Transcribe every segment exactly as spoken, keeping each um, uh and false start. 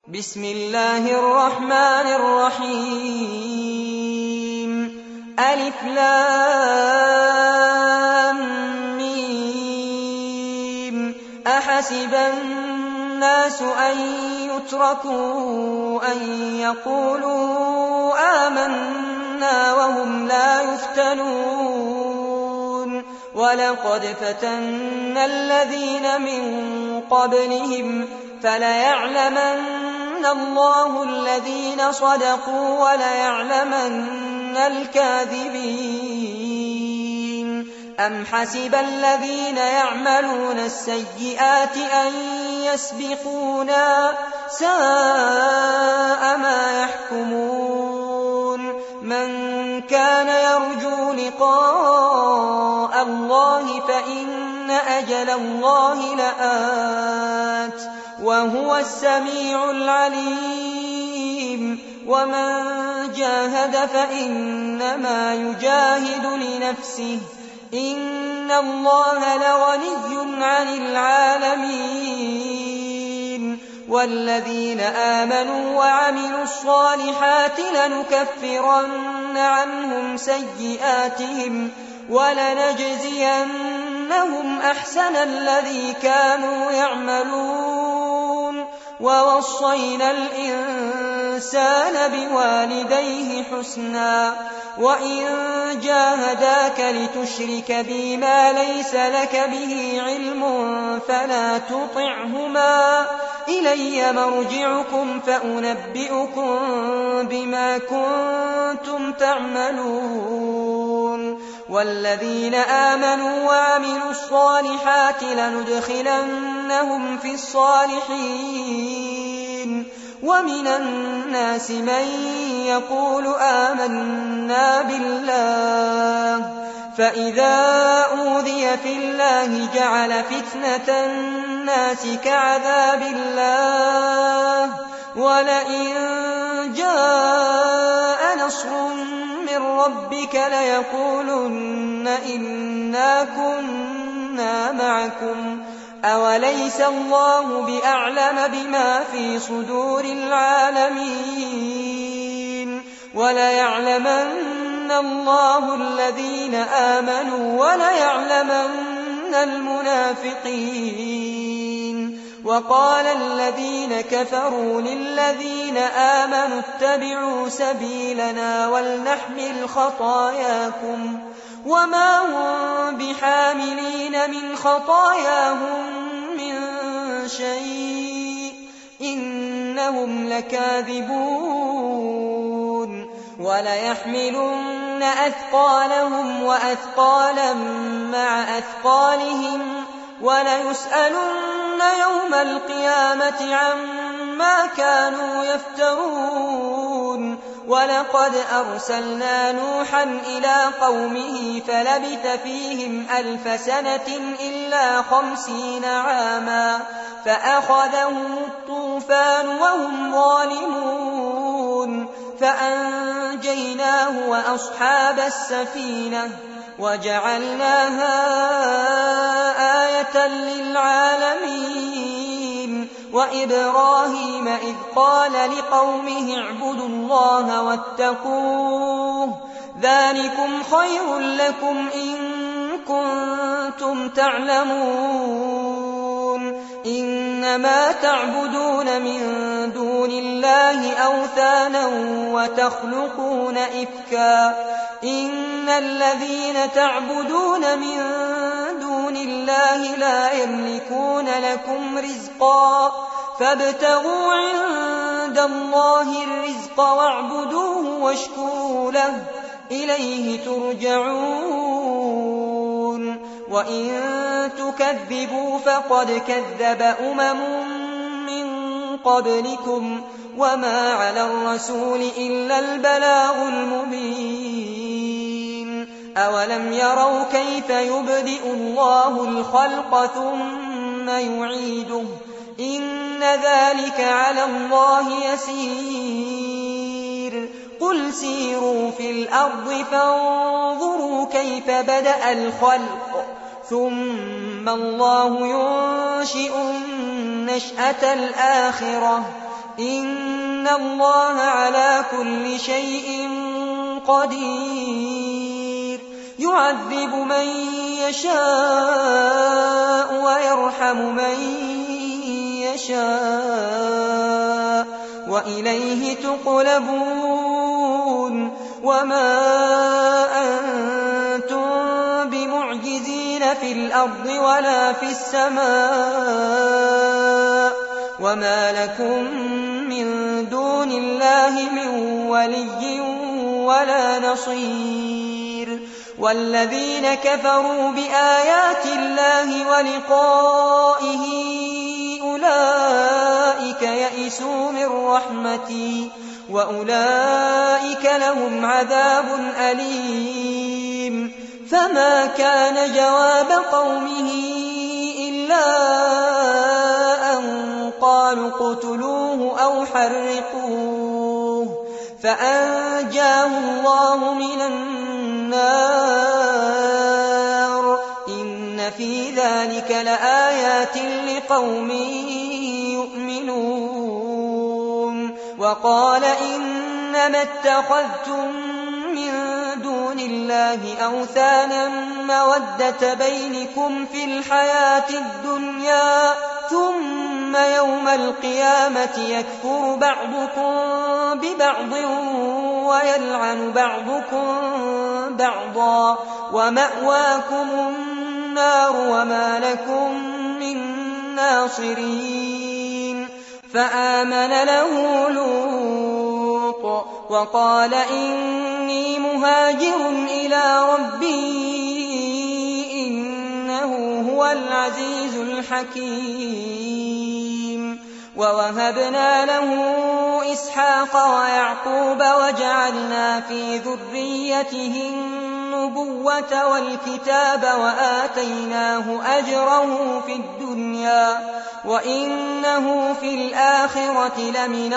بسم الله الرحمن الرحيم ألف لام ميم أحسب الناس أن يتركوا أن يقولوا آمنا وهم لا يفتنون ولقد فتنا الذين من قبلهم فليعلمن الله الذين صدقوا وليعلمن الكاذبين أم حسب الذين يعملون السيئات أن يسبقونا ساء ما يحكمون من كان يرجو لقاء الله فإن أجل الله لآت وهو السميع العليم ومن جاهد فإنما يجاهد لنفسه إن الله لغني عن العالمين والذين آمنوا وعملوا الصالحات لنكفرن عنهم سيئاتهم ولنجزينهم أحسن الذي كانوا يعملون ووصينا الإنسان بوالديه حسنا وإن جاهداك لتشرك بي ما ليس لك به علم فلا تطعهما إلي مرجعكم فأنبئكم بما كنتم تعملون والذين آمنوا وعملوا الصالحات لندخلنهم في الصالحين ومن الناس من يقول آمنا بالله فإذا أوذي في الله جعل فتنة الناس كعذاب الله ولئن جاء نصر من ربك ليقولن إنا كنا معكم أوليس الله بأعلم بما في صدور العالمين وليعلمن الله الذين آمنوا وليعلمن المنافقين وقال الذين كفروا للذين آمنوا اتبعوا سبيلنا ولنحمل خطاياكم وما هم بحاملين من خطاياهم من شيء إنهم لكاذبون وليحملن أثقالهم وأثقالا مع أثقالهم وليسألن يوم القيامة عما كانوا يفترون ولقد أرسلنا نوحا إلى قومه فلبث فيهم ألف سنة إلا خمسين عاما فأخذهم الطوفان وهم ظالمون فأنجيناه وأصحاب السفينة وجعلناها آية للعالمين وإبراهيم إذ قال لقومه اعبدوا الله واتقوه ذلكم خير لكم إن كنتم تعلمون إنما تعبدون من دون الله أوثانا وتخلقون إفكا إن الذين تعبدون من دون الله لا يملكون لكم رزقا فابتغوا عند الله الرزق واعبدوه واشكروا له إليه ترجعون وإن تكذبوا فقد كذب أمم من قبلكم وما على الرسول إلا البلاغ المبين أولم يروا كيف يبدئ الله الخلق ثم يعيده إن ذلك على الله يسير قل سيروا في الأرض فانظروا كيف بدأ الخلق ثم الله ينشئ النشأة الآخرة إن الله على كل شيء قدير يعذب من يشاء ويرحم من يشاء وإليه تقلبون وما أنتم بمعجزين في الأرض ولا في السماء وما لكم من دون الله من ولي ولا نصير والذين كفروا بآيات الله ولقائه أولئك يئسوا من رحمتي وأولئك لهم عذاب أليم فما كان جواب قومه إلا أن قالوا اقتلوه أو حرقوه فأنجاه الله من النار إن في ذلك لآيات لقوم يؤمنون وقال إنما اتخذتم من دون الله أوثانا مودة بينكم في الحياة الدنيا ثم يوم القيامة يكفر بعضكم ببعض ويلعن بعضكم بعضا ومأواكم النار وما لكم من ناصرين فآمن له لوط وقال إني مهاجر إلى ربي إنه هو العزيز الحكيم ووهبنا له إسحاق ويعقوب وجعلنا في ذريته النبوة والكتاب وآتيناه أجره في الدنيا وإنه في الآخرة لمن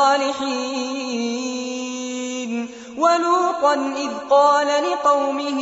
الصالحين ولوطا إذ قال لقومه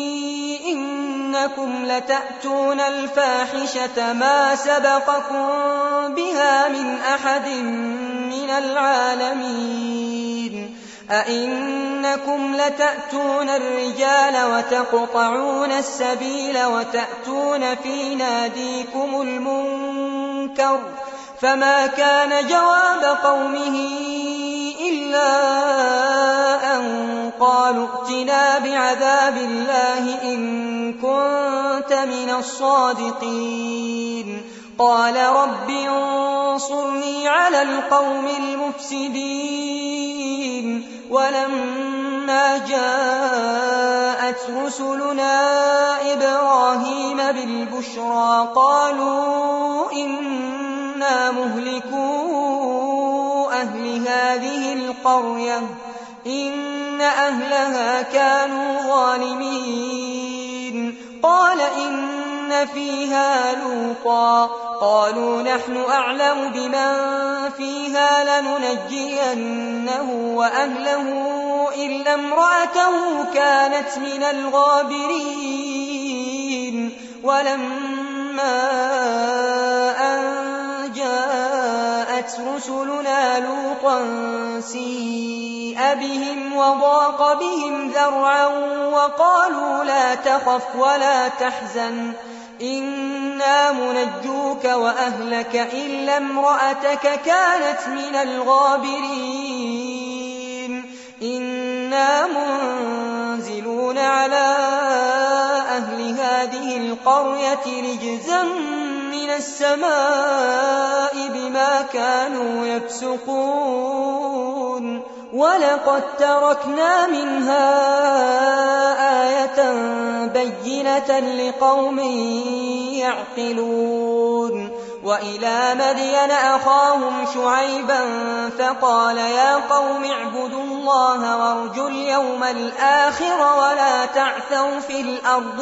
إنكم لتأتون الفاحشة ما سبقكم بها من أحد من العالمين أئنكم لتأتون الرجال وتقطعون السبيل وتأتون في ناديكم المنكر فما كان جواب قومه إلا أن قالوا ائتنا بعذاب الله إن كنت من الصادقين قال رب انصرني على القوم المفسدين ولما جاءت رسلنا إبراهيم بالبشرى قالوا إنا مهلكو أهل هذه القرية إن أهلها كانوا ظالمين قال إن فيها لوطا قالوا نحن أعلم بمن فيها لننجينه وأهله إلا امرأته كانت من الغابرين ولما أن جاءت رسلنا لوطا سيء بهم وضاق بهم ذرعا وقالوا لا تخف ولا تحزن إنا منجوك وأهلك إلا امرأتك كانت من الغابرين إنا منزلون على أهل هذه القرية رجزا من السماء بما كانوا يفسقون ولقد تركنا منها آية بينة لقوم يعقلون وإلى مدين أخاهم شعيبا فقال يا قوم اعبدوا الله وارجوا اليوم الآخر ولا تعثوا في الأرض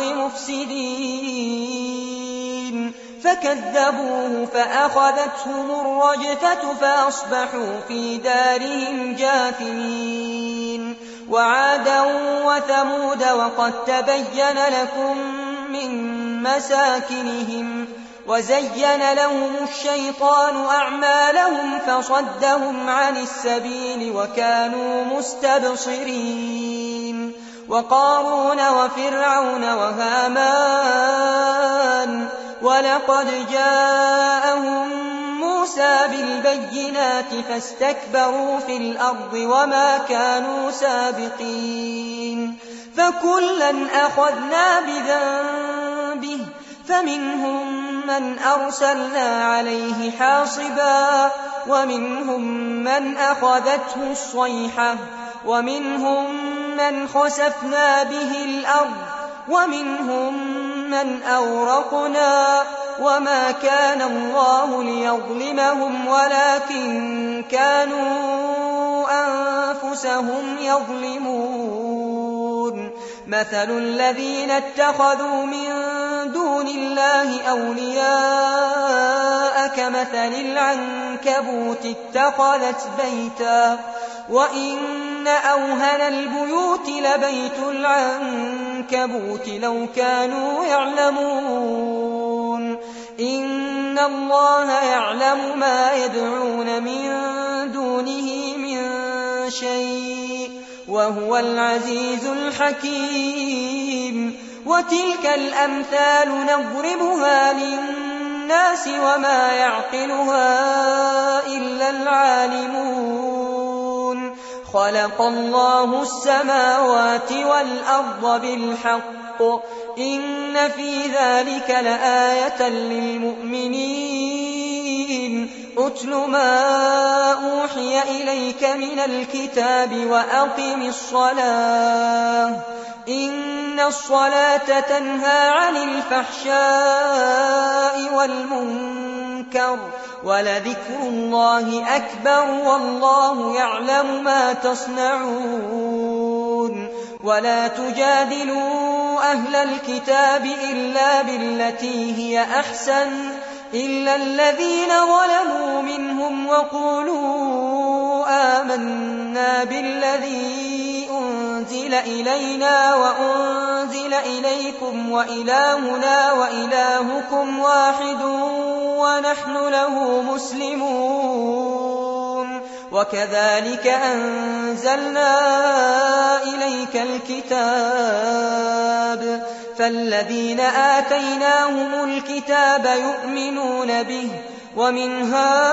مفسدين فكذبوه فأخذتهم الرجفة فأصبحوا في دارهم جاثمين وعادا وثمود وقد تبين لكم من مساكنهم وزين لهم الشيطان أعمالهم فصدهم عن السبيل وكانوا مستبصرين وقارون وفرعون وهامان ولقد جاءهم موسى بالبينات فاستكبروا في الأرض وما كانوا سابقين فكلا أخذنا بذنبه فمنهم من أرسلنا عليه حاصبا ومنهم من أخذته الصيحة ومنهم من خسفنا به الأرض ومنهم من أورقنا وما كان الله ليظلمهم ولكن كانوا أنفسهم يظلمون مثل الذين اتخذوا من دون الله أولياء كمثل العنكبوت اتخذت بيتا وإن أوهن البيوت لبيت العنكبوت لو كانوا يعلمون إن الله يعلم ما يدعون من دونه من شيء وهو العزيز الحكيم وتلك الأمثال نضربها للناس وما يعقلها إلا العالمون خلق الله السماوات والأرض بالحق إن في ذلك لآية للمؤمنين أتل ما أوحي إليك من الكتاب وأقم الصلاة إن الصلاة تنهى عن الفحشاء والمنكر ولذكر الله أكبر والله يعلم ما تصنعون ولا تجادلوا أهل الكتاب إلا بالتي هي أحسن إلا الذين ظلموا منهم وقولوا آمنا بالذي أنزل إلينا وأنزل إليكم وإلهنا وإلهكم واحد ونحن له مسلمون وكذلك أنزلنا إليك الكتاب فالذين آتيناهم الكتاب يؤمنون به ومن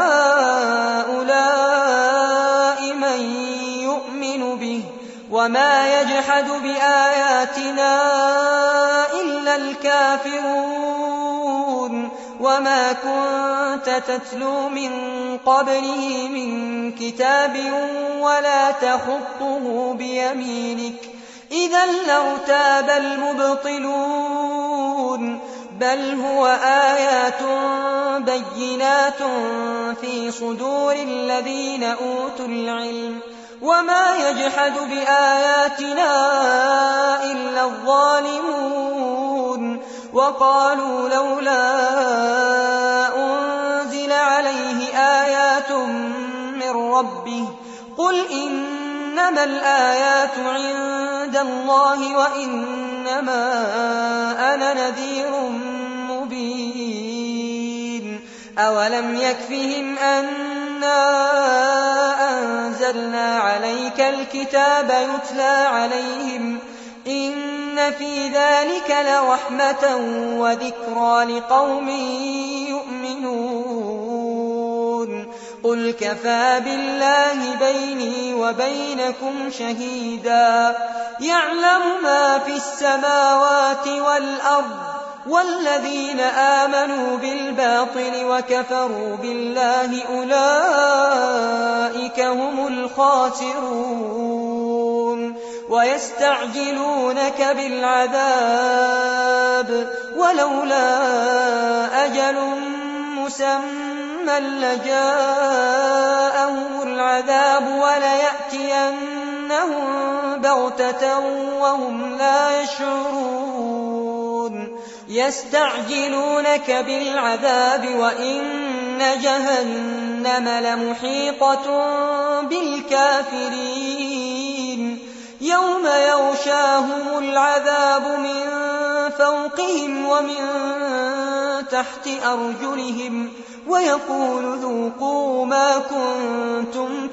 هؤلاء من يؤمن به وما يجحد بآياتنا إلا الكافرون وما كنت تتلو من قبله من كتاب ولا تخطه بيمينك إذا لارتاب المبطلون بل هو آيات بينات في صدور الذين أوتوا العلم وما يجحد بآياتنا إلا الظالمون وقالوا لولا أنزل عليه آيات من ربه قل إنما الآيات عند الله وإنما أنا نذير مبين أولم يكفهم أنا أنزلنا عليك الكتاب يتلى عليهم إن في ذلك لرحمة وذكرى لقوم يؤمنون قل كفى بالله بيني وبينكم شهيدا يعلم ما في السماوات والأرض والذين آمنوا بالباطل وكفروا بالله أولئك هم الخاسرون ويستعجلونك بالعذاب ولولا أجل مسمى لجاءهم العذاب وليأتينهم بغتة وهم لا يشعرون يستعجلونك بالعذاب وإن جهنم لمحيطة بالكافرين يوم يغشاهم العذاب من فوقهم ومن تحت أرجلهم ويقول ذوقوا ما كنتم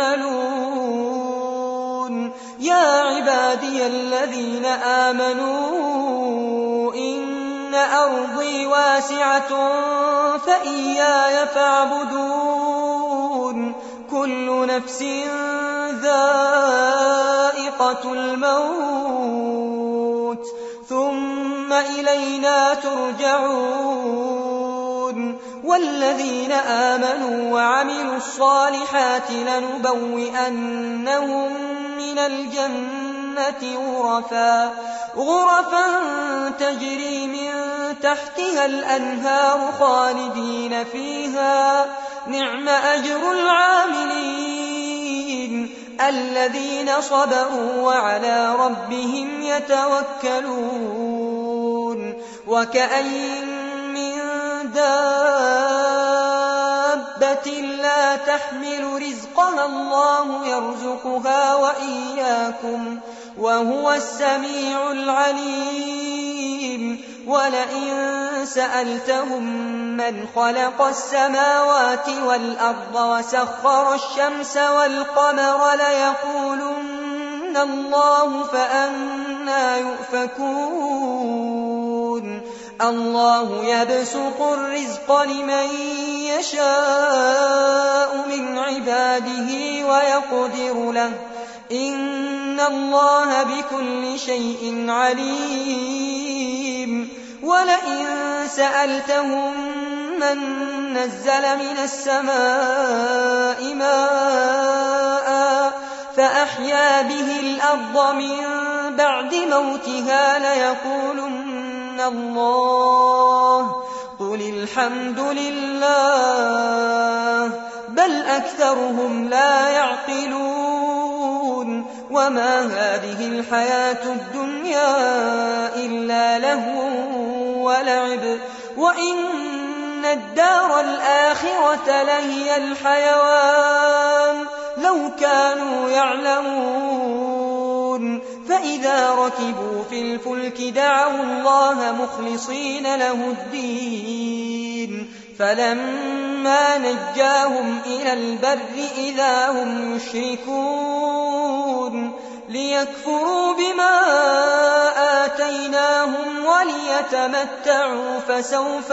تعملون. يا عبادي الذين آمنوا إن أرضي واسعة فإياي فاعبدون. كل نفس ذائقة الموت ثم إلينا ترجعون. والذين آمنوا وعملوا الصالحات لنبوئنهم من الجنة غرفا غرفا تجري من تحتها الأنهار خالدين فيها. نعم أجر العاملين الذين صبروا وعلى ربهم يتوكلون. وكأين من دابة لا تحمل رزقها الله يرزقها وإياكم وهو السميع العليم. ولئن سألتهم من خلق السماوات والأرض وسخر الشمس والقمر ليقولن الله فأنى يؤفكون. الله يبسط الرزق لمن يشاء من عباده ويقدر له إن الله بكل شيء عليم. ولئن سألتهم من نزل من السماء ماء فأحيا به الأرض من بعد موتها ليقولن الله قل الحمد لله بل أكثرهم لا يعقلون. وما هذه الحياة الدنيا إلا لهو ولعب وإن الدار الآخرة لهي الحيوان لو كانوا يعلمون. فإذا ركبوا في الفلك دعوا الله مخلصين له الدين فلما نجاهم إلى البر إذا هم يشركون. ليكفروا بما آتيناهم وليتمتعوا فسوف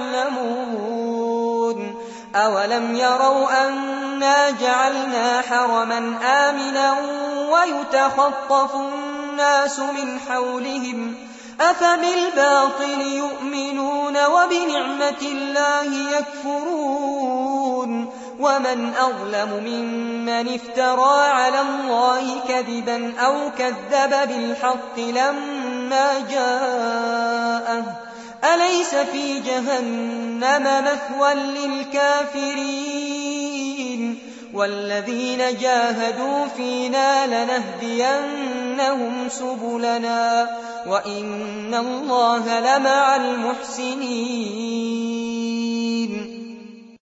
يعلمون. أولم يروا أنا جعلنا حرما آمنا ويتخطف الناس من حولهم أفبالباطل يؤمنون وبنعمة الله يكفرون. ومن أظلم ممن افترى على الله كذبا أو كذب بالحق لما جاءه أليس في جهنم مثوى للكافرين. والذين جاهدوا فينا لنهدينهم سبلنا وإن الله لمع المحسنين.